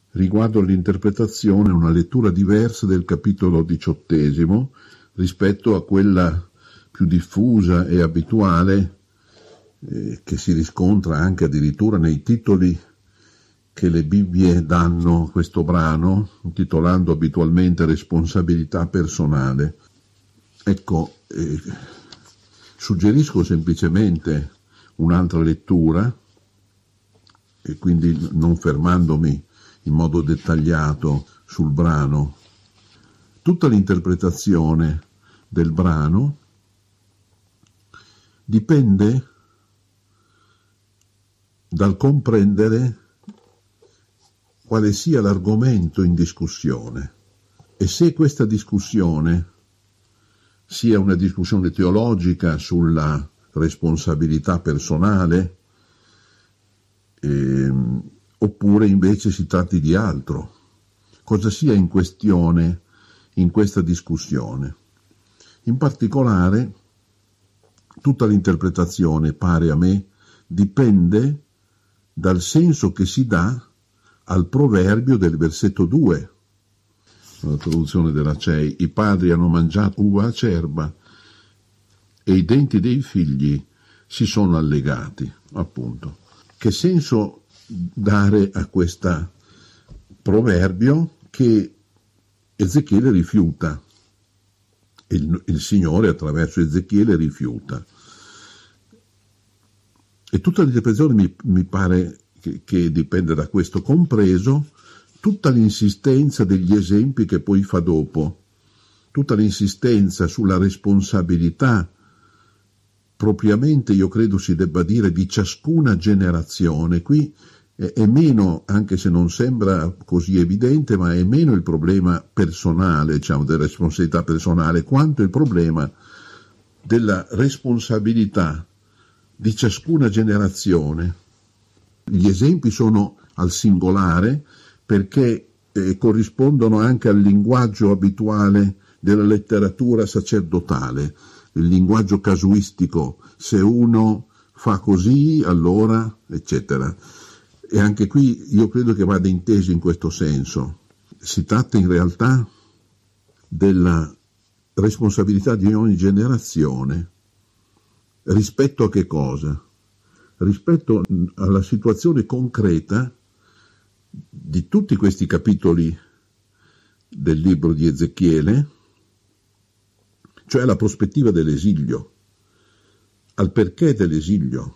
riguardo all'interpretazione, una lettura diversa del capitolo 18 rispetto a quella più diffusa e abituale che si riscontra anche addirittura nei titoli che le Bibbie danno a questo brano, intitolando abitualmente responsabilità personale. Ecco, suggerisco semplicemente un'altra lettura, e quindi non fermandomi in modo dettagliato sul brano. Tutta l'interpretazione del brano dipende dal comprendere quale sia l'argomento in discussione e se questa discussione sia una discussione teologica sulla responsabilità personale oppure invece si tratti di altro. Cosa sia in questione in questa discussione? In particolare, tutta l'interpretazione, pare a me, dipende dal senso che si dà al proverbio del versetto 2, la traduzione della CEI: i padri hanno mangiato uva acerba e i denti dei figli si sono allegati, appunto. Che senso dare a questo proverbio che Ezechiele rifiuta? Il Signore attraverso Ezechiele rifiuta. E tutta l'interpretazione mi pare che dipende da questo, compreso tutta l'insistenza degli esempi che poi fa dopo, tutta l'insistenza sulla responsabilità, propriamente io credo si debba dire di ciascuna generazione. Qui è meno, anche se non sembra così evidente, ma è meno il problema personale, diciamo, della responsabilità personale, quanto il problema della responsabilità di ciascuna generazione. Gli esempi sono al singolare perché corrispondono anche al linguaggio abituale della letteratura sacerdotale, il linguaggio casuistico: se uno fa così, allora, eccetera. E anche qui io credo che vada inteso in questo senso. Si tratta in realtà della responsabilità di ogni generazione. Rispetto a che cosa? Rispetto alla situazione concreta di tutti questi capitoli del libro di Ezechiele, cioè alla prospettiva dell'esilio, al perché dell'esilio.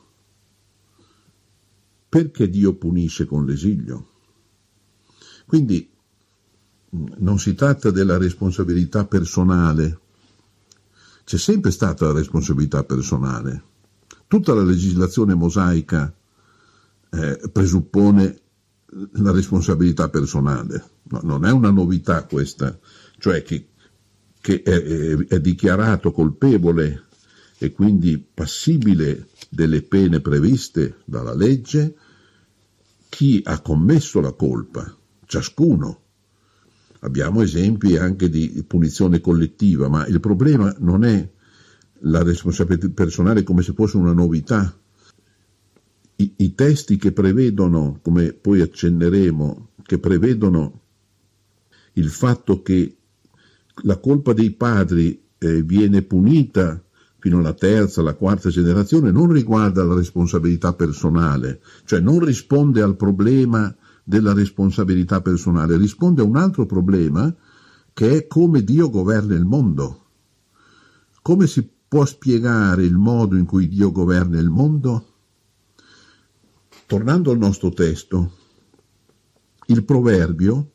Perché Dio punisce con l'esilio? Quindi non si tratta della responsabilità personale. C'è sempre stata la responsabilità personale. Tutta la legislazione mosaica presuppone la responsabilità personale. No, non è una novità questa, cioè che è dichiarato colpevole e quindi passibile delle pene previste dalla legge chi ha commesso la colpa, ciascuno. Abbiamo esempi anche di punizione collettiva, ma il problema non è la responsabilità personale come se fosse una novità. I testi che prevedono, come poi accenneremo, che prevedono il fatto che la colpa dei padri viene punita fino alla terza, alla quarta generazione, non riguarda la responsabilità personale, cioè non risponde al problema della responsabilità personale, risponde a un altro problema che è come Dio governa il mondo. Come si può spiegare il modo in cui Dio governa il mondo? Tornando al nostro testo, il proverbio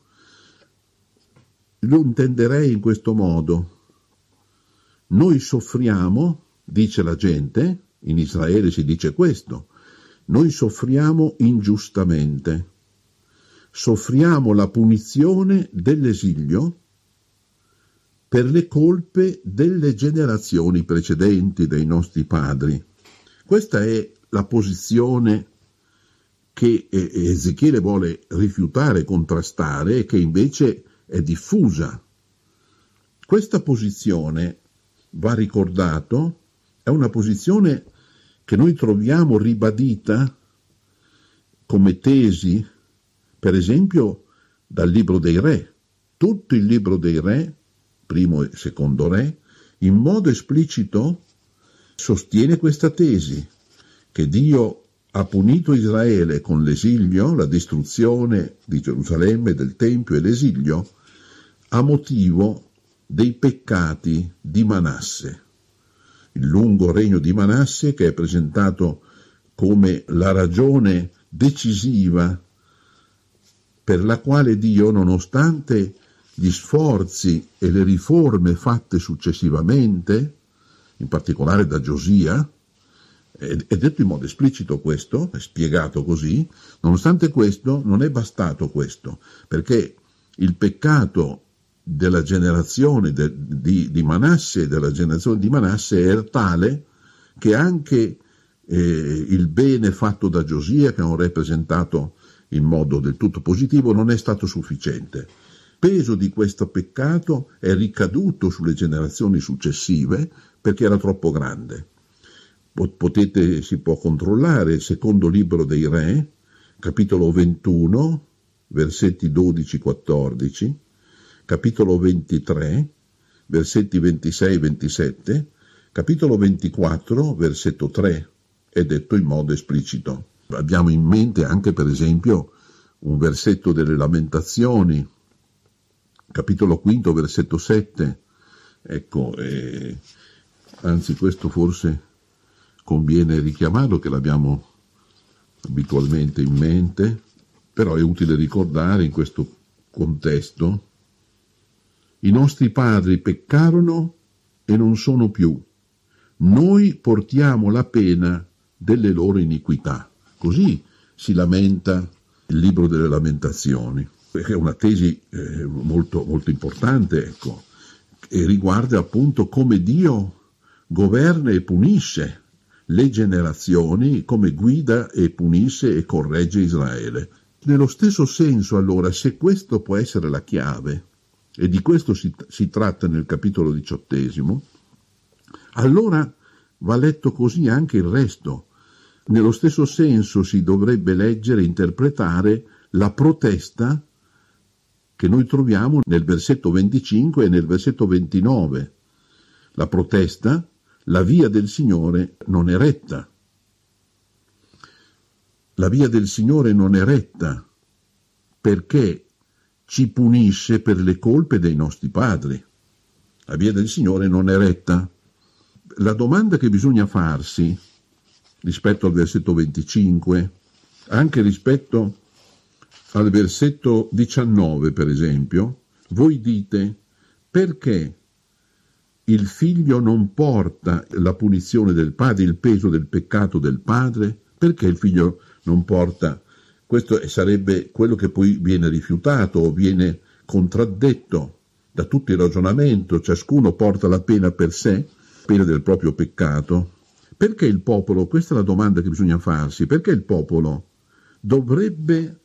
lo intenderei in questo modo: noi soffriamo, dice la gente, in Israele si dice questo, noi soffriamo ingiustamente, soffriamo la punizione dell'esilio per le colpe delle generazioni precedenti dei nostri padri. Questa è la posizione che Ezechiele vuole rifiutare, contrastare, e che invece è diffusa. Questa posizione, va ricordato, è una posizione che noi troviamo ribadita come tesi, per esempio, dal libro dei re. Tutto il libro dei re, primo e secondo re, in modo esplicito sostiene questa tesi, che Dio ha punito Israele con l'esilio, la distruzione di Gerusalemme, del Tempio e l'esilio, a motivo dei peccati di Manasse. Il lungo regno di Manasse, che è presentato come la ragione decisiva per la quale Dio, nonostante gli sforzi e le riforme fatte successivamente, in particolare da Giosia, è detto in modo esplicito questo, è spiegato così, nonostante questo non è bastato questo, perché il peccato della generazione di Manasse, della generazione di Manasse era tale che anche il bene fatto da Giosia, che è un re presentato in modo del tutto positivo, non è stato sufficiente. Il peso di questo peccato è ricaduto sulle generazioni successive perché era troppo grande. Si può controllare il secondo libro dei Re, capitolo 21, versetti 12-14, capitolo 23, versetti 26-27, capitolo 24, versetto 3, è detto in modo esplicito. Abbiamo in mente anche, per esempio, un versetto delle Lamentazioni, capitolo 5, versetto 7, ecco, anzi questo forse conviene richiamarlo, che l'abbiamo abitualmente in mente, però è utile ricordare in questo contesto: i nostri padri peccarono e non sono più, noi portiamo la pena delle loro iniquità. Così si lamenta il libro delle Lamentazioni, è una tesi molto, molto importante, ecco, e riguarda appunto come Dio governa e punisce le generazioni, come guida e punisce e corregge Israele. Nello stesso senso, allora, se questo può essere la chiave, e di questo si tratta nel capitolo 18, allora va letto così anche il resto. Nello stesso senso si dovrebbe leggere e interpretare la protesta che noi troviamo nel versetto 25 e nel versetto 29. La protesta: la via del Signore non è retta. La via del Signore non è retta perché ci punisce per le colpe dei nostri padri. La via del Signore non è retta. La domanda che bisogna farsi rispetto al versetto 25, anche rispetto al versetto 19, per esempio, voi dite: perché il figlio non porta la punizione del padre, il peso del peccato del padre? Perché il figlio non porta? Questo sarebbe quello che poi viene rifiutato o viene contraddetto da tutto il ragionamento. Ciascuno porta la pena per sé, pena del proprio peccato. Perché il popolo, questa è la domanda che bisogna farsi, perché il popolo dovrebbe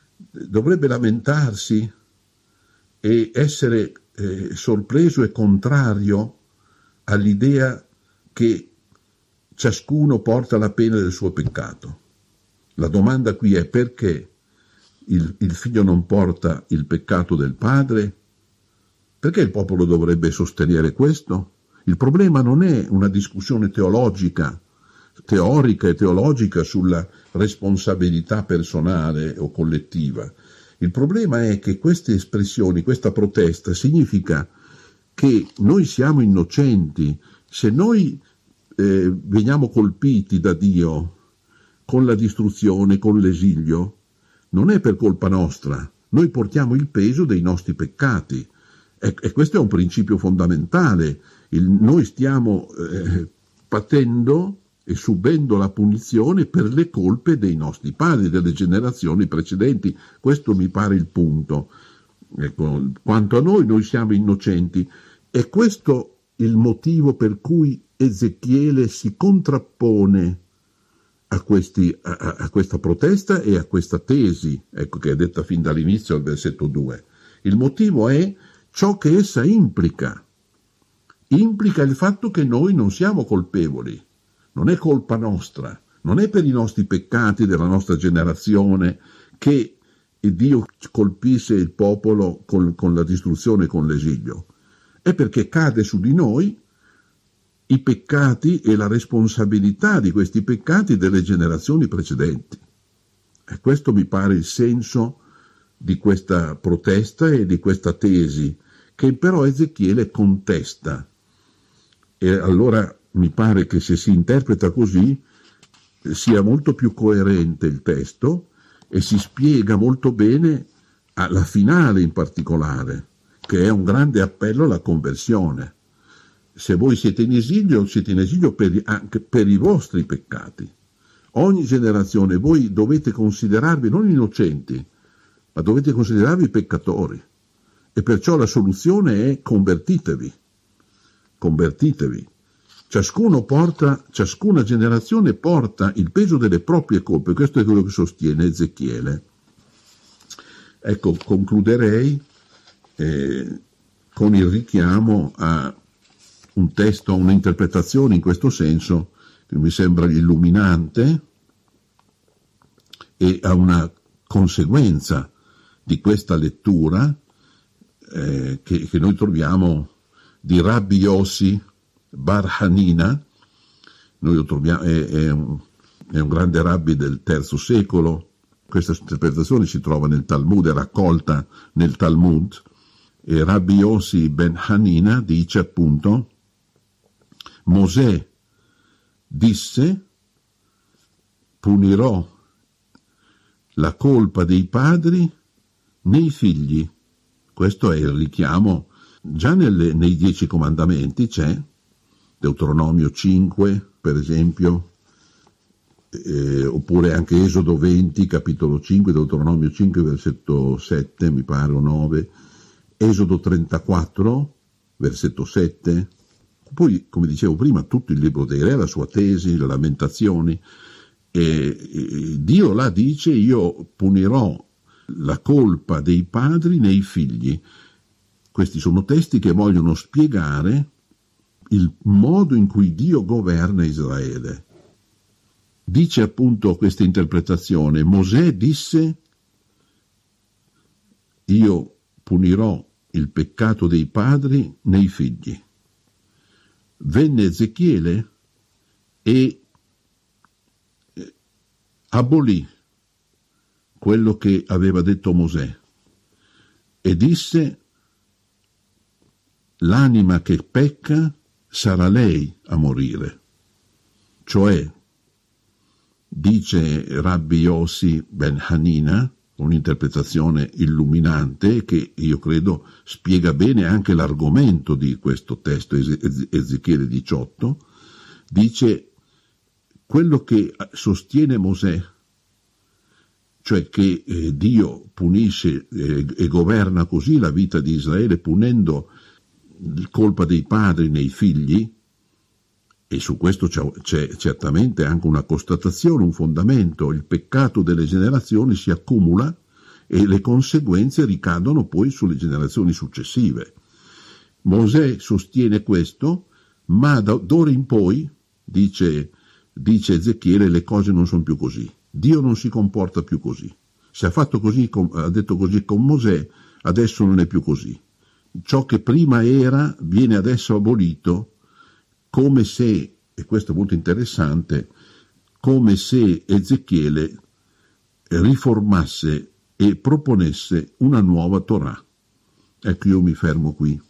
lamentarsi e essere sorpreso e contrario all'idea che ciascuno porta la pena del suo peccato? La domanda qui è: perché il figlio non porta il peccato del padre? Perché il popolo dovrebbe sostenere questo? Il problema non è una discussione teorica e teologica sulla responsabilità personale o collettiva. Il problema è che queste espressioni, questa protesta, significa che noi siamo innocenti. Se noi veniamo colpiti da Dio con la distruzione, con l'esilio, non è per colpa nostra. Noi portiamo il peso dei nostri peccati. E questo è un principio fondamentale. Noi stiamo patendo e subendo la punizione per le colpe dei nostri padri, delle generazioni precedenti. Questo mi pare il punto. Ecco, quanto a noi siamo innocenti. È questo il motivo per cui Ezechiele si contrappone a questa protesta e a questa tesi, ecco, che è detta fin dall'inizio al versetto 2. Il motivo è ciò che essa implica. Implica il fatto che noi non siamo colpevoli, non è colpa nostra, non è per i nostri peccati della nostra generazione che e Dio colpisse il popolo con la distruzione e con l'esilio? È perché cade su di noi i peccati e la responsabilità di questi peccati delle generazioni precedenti. E questo mi pare il senso di questa protesta e di questa tesi, che però Ezechiele contesta. E allora mi pare che se si interpreta così sia molto più coerente il testo e si spiega molto bene alla finale in particolare, che è un grande appello alla conversione. Se voi siete in esilio anche per i vostri peccati. Ogni generazione voi dovete considerarvi non innocenti, ma dovete considerarvi peccatori. E perciò la soluzione è convertitevi. Convertitevi. Ciascuna generazione porta il peso delle proprie colpe. Questo è quello che sostiene Ezechiele. Ecco, concluderei con il richiamo a un testo, a un'interpretazione in questo senso, che mi sembra illuminante, e a una conseguenza di questa lettura che noi troviamo di Rabbi Yossi Bar Hanina. Noi lo troviamo, è un grande rabbi del III secolo. Questa interpretazione si trova nel Talmud, è raccolta nel Talmud, e Rabbi Yossi ben Hanina dice appunto: Mosè disse: punirò la colpa dei padri nei figli. Questo è il richiamo, già nei 10 comandamenti c'è, Deuteronomio 5 per esempio, oppure anche Esodo 20 capitolo 5, Deuteronomio 5 versetto 7 mi pare o 9, Esodo 34 versetto 7, poi come dicevo prima tutto il libro dei re, la sua tesi, le lamentazioni, e Dio là dice: io punirò la colpa dei padri nei figli. Questi sono testi che vogliono spiegare il modo in cui Dio governa Israele. Dice appunto questa interpretazione: Mosè disse: io punirò il peccato dei padri nei figli. Venne Ezechiele e abolì quello che aveva detto Mosè e disse: l'anima che pecca sarà lei a morire. Cioè, dice Rabbi Yossi ben Hanina, un'interpretazione illuminante che io credo spiega bene anche l'argomento di questo testo, Ezechiele 18, dice: quello che sostiene Mosè, cioè che Dio punisce e governa così la vita di Israele, punendo la colpa dei padri nei figli, e su questo c'è certamente anche una constatazione, un fondamento: il peccato delle generazioni si accumula e le conseguenze ricadono poi sulle generazioni successive. Mosè sostiene questo, ma d'ora in poi, dice Ezechiele, le cose non sono più così. Dio non si comporta più così. Se ha fatto così, ha detto così con Mosè, adesso non è più così. Ciò che prima era viene adesso abolito, come se, e questo è molto interessante, come se Ezechiele riformasse e proponesse una nuova Torah. Ecco, io mi fermo qui.